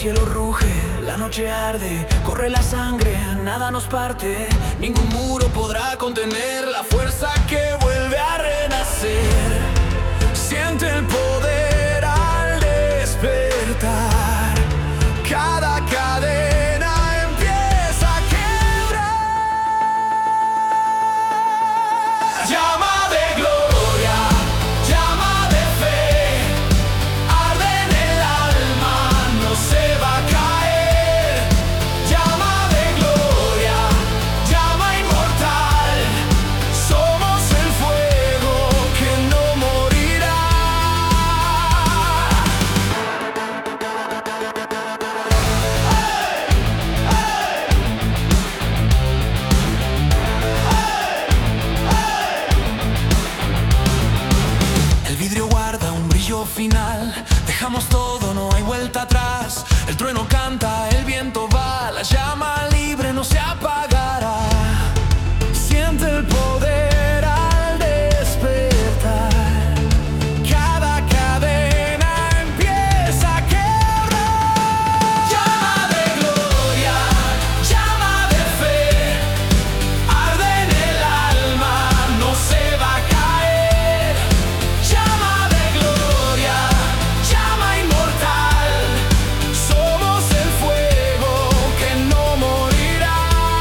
cielo ruge, la noche arde, corre la sangre, nada nos parte. Ningún muro podrá contener la fuerza que vuelve a renacer. Siente el poder al despertar. Cada cadena empieza a quebrar. Llama de gloria, llama de fe, arde en el alma, no se va a caer. Llama de gloria, llama inmortal, somos el fuego que no morirá. El vidrio guarda un brillo final, dejamos todo, no hay vuelta atrás. El trueno canta, el viento va, la llama libre no se apagará. Siente el poder al despertar. Cada cadena empieza a quebrar. Llama de gloria, llama de fe, arde en el alma, no se va a caer. Llama de gloria, llama inmortal, somos el fuego que no morirá.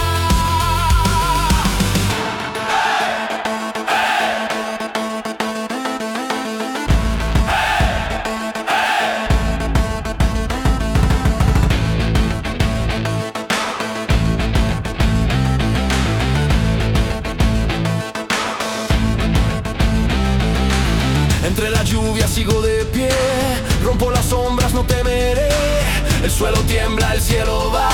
Entre la lluvia sigo de pie, rompo las sombras, no temeré. El suelo tiembla, el cielo va.